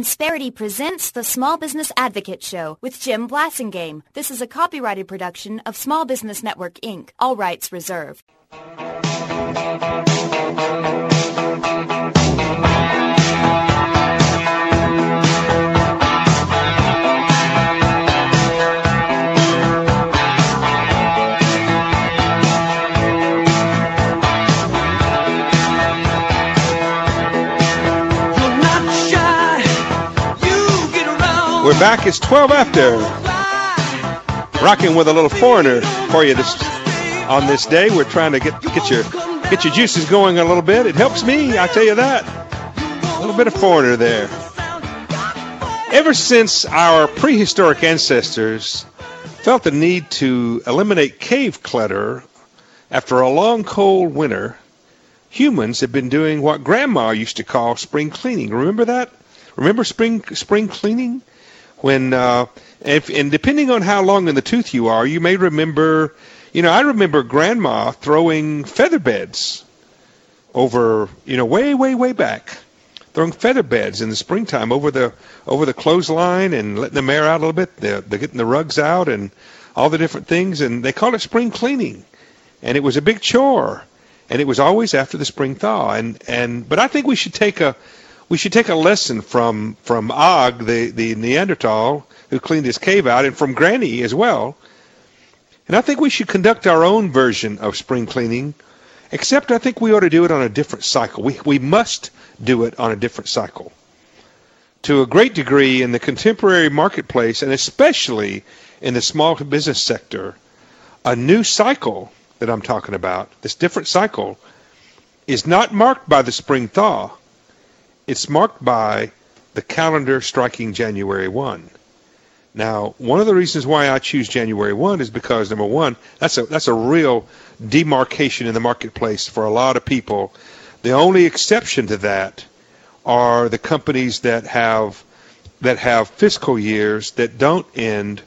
Insperity presents the Small Business Advocate Show with Jim Blasingame. This is a copyrighted production of Small Business Network, Inc. All rights reserved. We're back. It's 12 after. Rocking with a little foreigner for you on this day. We're trying to get your juices going a little bit. It helps me, I tell you that. A little bit of foreigner there. Ever since our prehistoric ancestors felt the need to eliminate cave clutter after a long cold winter, humans have been doing what Grandma used to call spring cleaning. Remember that? Remember spring cleaning? When and depending on how long in the tooth you are, you may remember. I remember Grandma throwing feather beds over, way back, throwing feather beds in the springtime over the clothesline and letting them air out a little bit. They're getting the rugs out and all the different things, and they called it spring cleaning, and it was a big chore, and it was always after the spring thaw. But I think we should take a lesson from Og, the Neanderthal who cleaned his cave out, and from Granny as well. And I think we should conduct our own version of spring cleaning, except I think we ought to do it on a different cycle. We must do it on a different cycle. To a great degree in the contemporary marketplace, and especially in the small business sector, a new cycle that I'm talking about, this different cycle, is not marked by the spring thaw. It's marked by the calendar striking January 1. Now, one of the reasons why I choose January 1 is because, number one, that's a real demarcation in the marketplace for a lot of people. The only exception to that are the companies that have fiscal years that don't end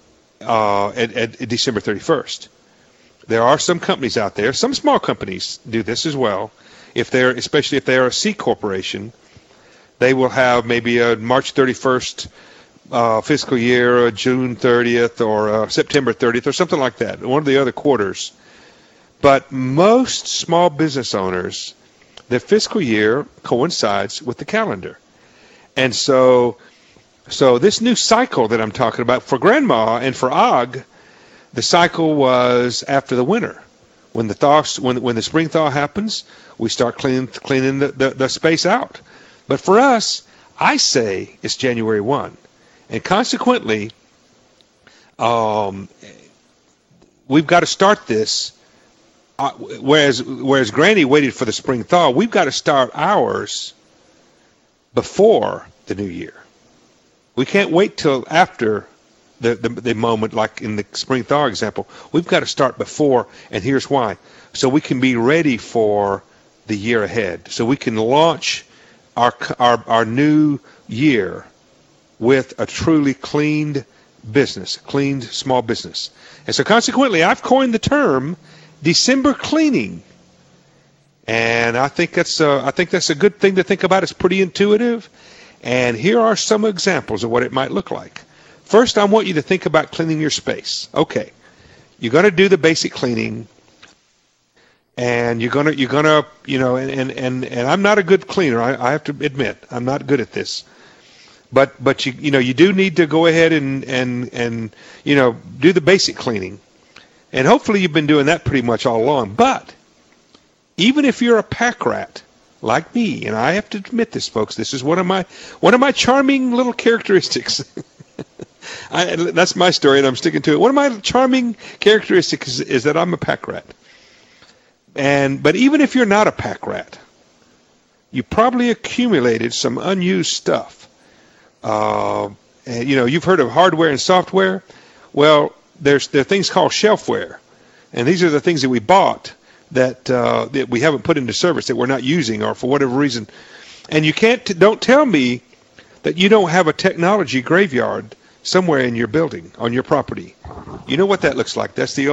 at December 31st. There are some companies out there, some small companies do this as well. Especially if they're a C corporation, they will have maybe a March 31st fiscal year, or June 30th, or September 30th, or something like that, one of the other quarters. But most small business owners, their fiscal year coincides with the calendar. And so this new cycle that I'm talking about, for Grandma and for Og, the cycle was after the winter. When the spring thaw happens, we start cleaning the space out. But for us, I say it's January 1. And consequently, we've got to start this. Whereas Granny waited for the spring thaw, we've got to start ours before the new year. We can't wait till after the moment, like in the spring thaw example. We've got to start before, and here's why. So we can be ready for the year ahead. So we can launch our new year with a truly cleaned business, cleaned small business. And so consequently, I've coined the term December cleaning. And I think that's a good thing to think about. It's pretty intuitive. And here are some examples of what it might look like. First, I want you to think about cleaning your space. Okay, you're going to do the basic cleaning, and you're gonna, and I'm not a good cleaner. I have to admit, I'm not good at this. But you do need to go ahead and do the basic cleaning, and hopefully you've been doing that pretty much all along. But even if you're a pack rat like me, and I have to admit this, folks, this is one of my charming little characteristics. That's my story, and I'm sticking to it. One of my charming characteristics is that I'm a pack rat. But even if you're not a pack rat, you probably accumulated some unused stuff. You've heard of hardware and software. Well, there are things called shelfware, and these are the things that we bought that we haven't put into service, that we're not using, or for whatever reason. And don't tell me that you don't have a technology graveyard somewhere in your building, on your property. You know what that looks like. That's the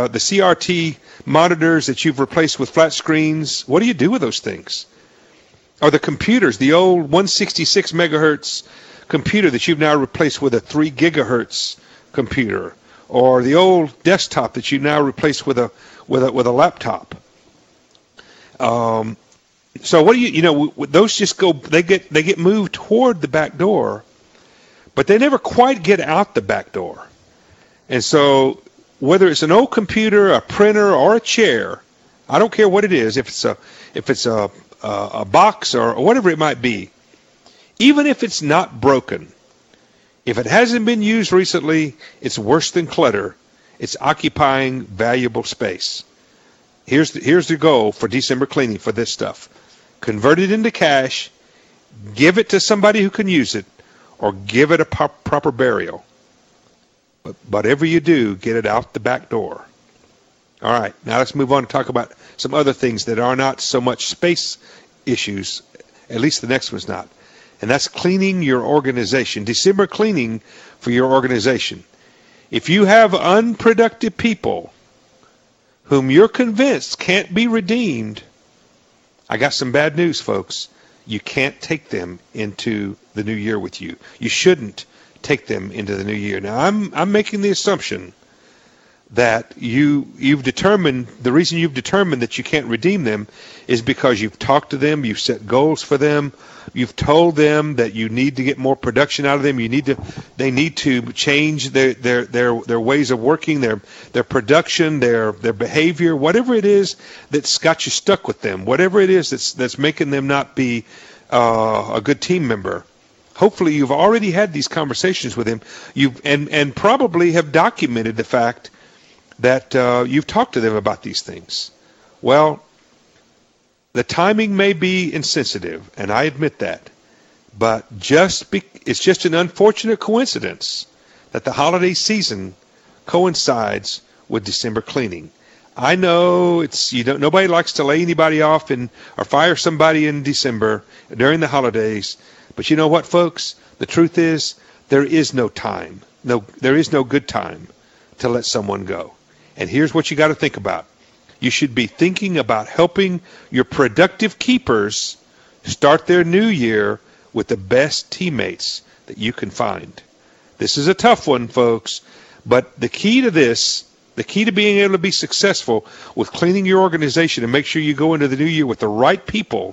CRT monitors that you've replaced with flat screens. What do you do with those things? Or the computers, the old 166 megahertz computer that you've now replaced with a 3 gigahertz computer, or the old desktop that you now replaced with a laptop. So what do you know? Those just go. They get moved toward the back door, but they never quite get out the back door. And so whether it's an old computer, a printer, or a chair, I don't care what it is. If it's a box or whatever it might be, even if it's not broken, if it hasn't been used recently, it's worse than clutter. It's occupying valuable space. Here's the goal for December cleaning for this stuff. Convert it into cash, give it to somebody who can use it, or give it a proper burial. But whatever you do, get it out the back door. All right, now let's move on to talk about some other things that are not so much space issues, at least the next one's not. And that's cleaning your organization. December cleaning for your organization. If you have unproductive people whom you're convinced can't be redeemed, I got some bad news, folks. You can't take them into the new year with you. You shouldn't take them into the new year. Now, I'm making the assumption that you've determined, the reason you've determined that you can't redeem them is because you've talked to them, you've set goals for them, you've told them that you need to get more production out of them, they need to change their ways of working, their production, their behavior, whatever it is that's got you stuck with them, whatever it is that's making them not be a good team member. Hopefully you've already had these conversations with them, and probably have documented the fact that you've talked to them about these things. Well, the timing may be insensitive, and I admit that, but it's just an unfortunate coincidence that the holiday season coincides with December cleaning. I know nobody likes to lay anybody off or fire somebody in December during the holidays, but you know what, folks? The truth is there is no time. There is no good time to let someone go. And here's what you got to think about. You should be thinking about helping your productive keepers start their new year with the best teammates that you can find. This is a tough one, folks, but the key to being able to be successful with cleaning your organization and make sure you go into the new year with the right people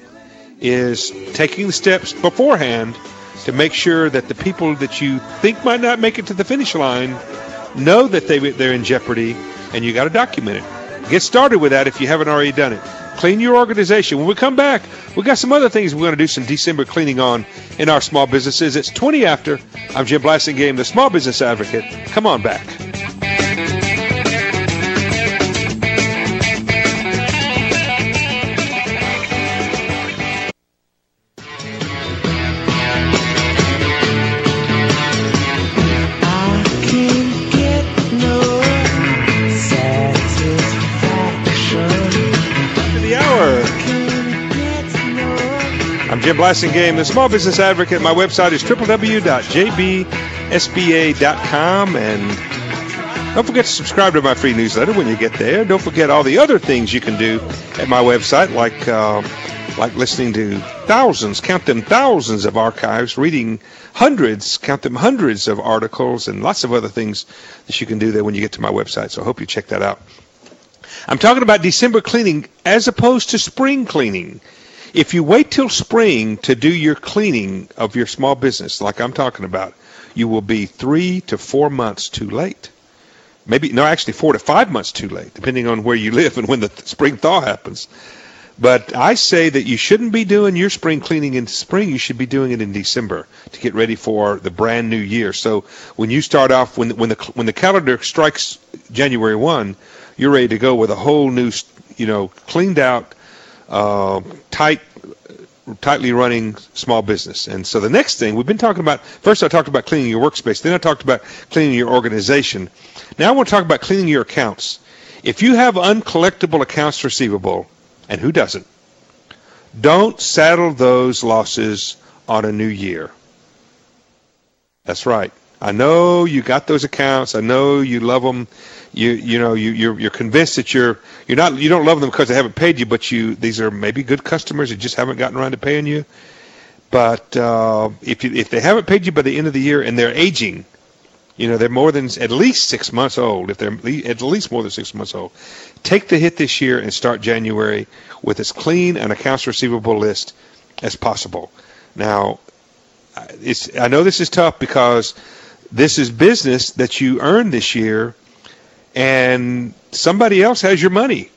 is taking the steps beforehand to make sure that the people that you think might not make it to the finish line know that they're in jeopardy, and you got to document it. Get started with that if you haven't already done it. Clean your organization. When we come back, we got some other things we're going to do some December cleaning on in our small businesses. It's 20 after. I'm Jim Blasingame, the Small Business Advocate. Come on back. Jim Blasingame, the Small Business Advocate. My website is www.jbsba.com, and don't forget to subscribe to my free newsletter when you get there. Don't forget all the other things you can do at my website, like listening to thousands of archives, reading hundreds of articles, and lots of other things that you can do there when you get to my website. So I hope you check that out. I'm talking about December cleaning as opposed to spring cleaning. If you wait till spring to do your cleaning of your small business, like I'm talking about, you will be 3 to 4 months too late. Actually 4 to 5 months too late, depending on where you live and when the spring thaw happens. But I say that you shouldn't be doing your spring cleaning in spring. You should be doing it in December to get ready for the brand new year. So when you start off, when the calendar strikes January 1, you're ready to go with a whole new, cleaned out, tightly running small business. And so the next thing we've been talking about, first I talked about cleaning your workspace, then I talked about cleaning your organization. Now I want to talk about cleaning your accounts. If you have uncollectible accounts receivable, and who doesn't, don't saddle those losses on a new year. That's right. I know you got those accounts. I know you love them. You're convinced that you don't love them because they haven't paid you, but these are maybe good customers that just haven't gotten around to paying you. But if they haven't paid you by the end of the year and they're aging, they're more than at least 6 months old. If they're at least more than 6 months old, take the hit this year and start January with as clean an accounts receivable list as possible. Now, I know this is tough because this is business that you earned this year, and somebody else has your money,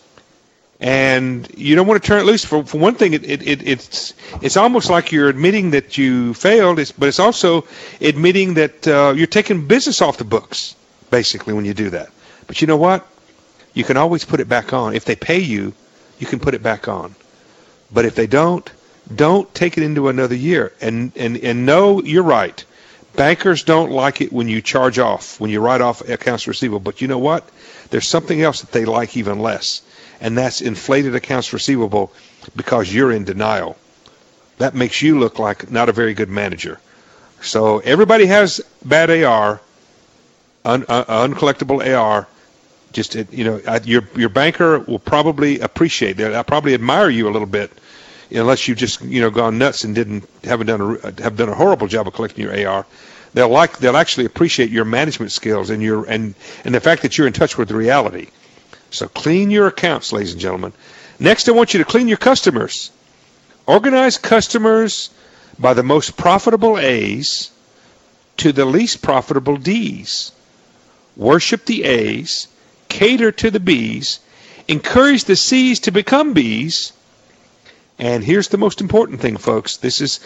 and you don't want to turn it loose. For one thing, it's almost like you're admitting that you failed, but it's also admitting that you're taking business off the books, basically, when you do that. But you know what? You can always put it back on. If they pay you, you can put it back on. But if they don't take it into another year. And no, you're right. Bankers don't like it when you charge off, when you write off accounts receivable. But you know what? There's something else that they like even less, and that's inflated accounts receivable because you're in denial. That makes you look like not a very good manager. So everybody has bad AR, uncollectible AR. Just your banker will probably appreciate that. I'll probably admire you a little bit, unless you've just gone nuts and haven't done a horrible job of collecting your AR. They'll actually appreciate your management skills and the fact that you're in touch with reality. So clean your accounts, ladies and gentlemen. Next, I want you to clean your customers. Organize customers by the most profitable A's to the least profitable D's. Worship the A's, cater to the B's, encourage the C's to become B's. And here's the most important thing, folks. This is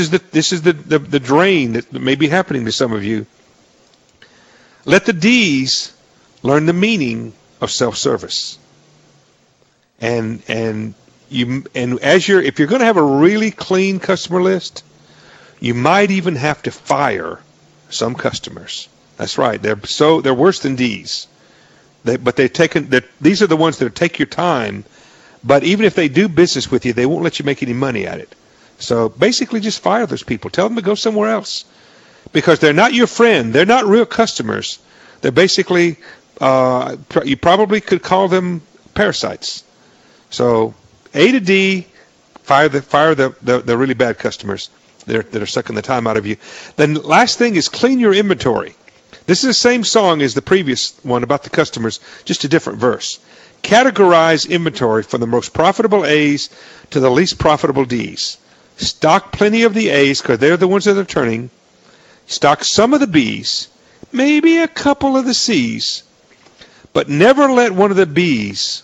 the drain that may be happening to some of you. Let the D's learn the meaning of self-service. And if you're going to have a really clean customer list, you might even have to fire some customers. That's right. They're worse than D's. These are the ones that take your time. But even if they do business with you, they won't let you make any money at it. So basically just fire those people. Tell them to go somewhere else. Because they're not your friend. They're not real customers. They're basically, you probably could call them parasites. So A to D, fire the really bad customers that are sucking the time out of you. Then last thing is clean your inventory. This is the same song as the previous one about the customers, just a different verse. Categorize inventory from the most profitable A's to the least profitable D's. Stock plenty of the A's because they're the ones that are turning. Stock some of the B's, maybe a couple of the C's, but never let one of the D's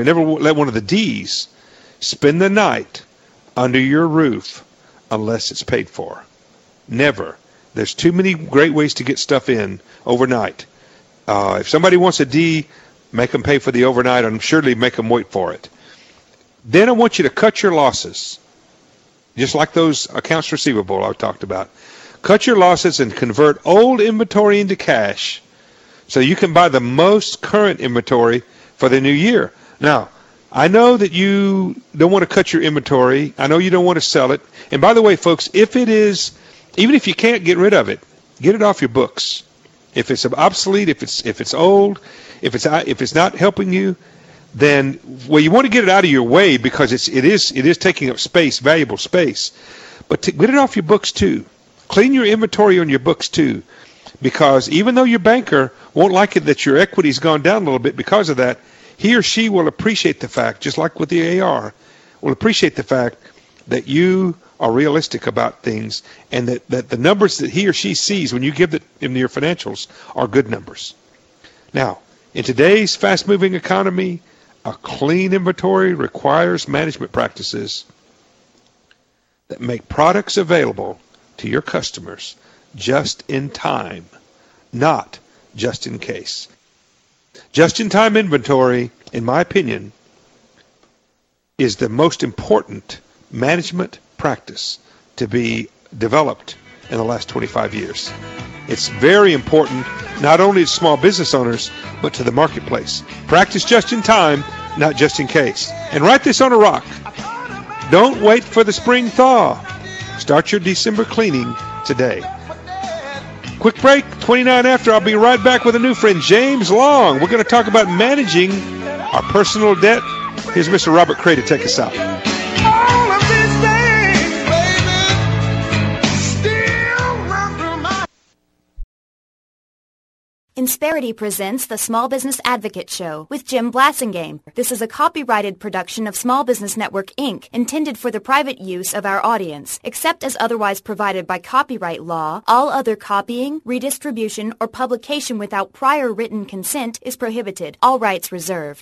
spend the night under your roof unless it's paid for. Never. There's too many great ways to get stuff in overnight. If somebody wants a D, make them pay for the overnight, and surely make them wait for it. Then I want you to cut your losses, just like those accounts receivable I talked about. Cut your losses and convert old inventory into cash so you can buy the most current inventory for the new year. Now, I know that you don't want to cut your inventory. I know you don't want to sell it. And by the way, folks, even if you can't get rid of it, get it off your books. If it's obsolete, if it's old, if it's not helping you, then you want to get it out of your way because it is taking up space, valuable space. But to get it off your books too. Clean your inventory on your books too, because even though your banker won't like it that your equity's gone down a little bit because of that, he or she will appreciate the fact, just like with the AR, will appreciate the fact that you are realistic about things and that the numbers that he or she sees when you give him your financials are good numbers. Now, in today's fast-moving economy, a clean inventory requires management practices that make products available to your customers just in time, not just in case. Just-in-time inventory, in my opinion, is the most important management practice to be developed in the last 25 years. It's very important not only to small business owners, but to the marketplace. Practice just in time, not just in case. And write this on a rock. Don't wait for the spring thaw. Start your December cleaning today. Quick break, 29 after. I'll be right back with a new friend, James Long. We're going to talk about managing our personal debt. Here's Mr. Robert Cray to take us out. All of these things, baby, still run through my... Insperity presents the Small Business Advocate Show with Jim Blasingame. This is a copyrighted production of Small Business Network, Inc., intended for the private use of our audience. Except as otherwise provided by copyright law, all other copying, redistribution, or publication without prior written consent is prohibited. All rights reserved.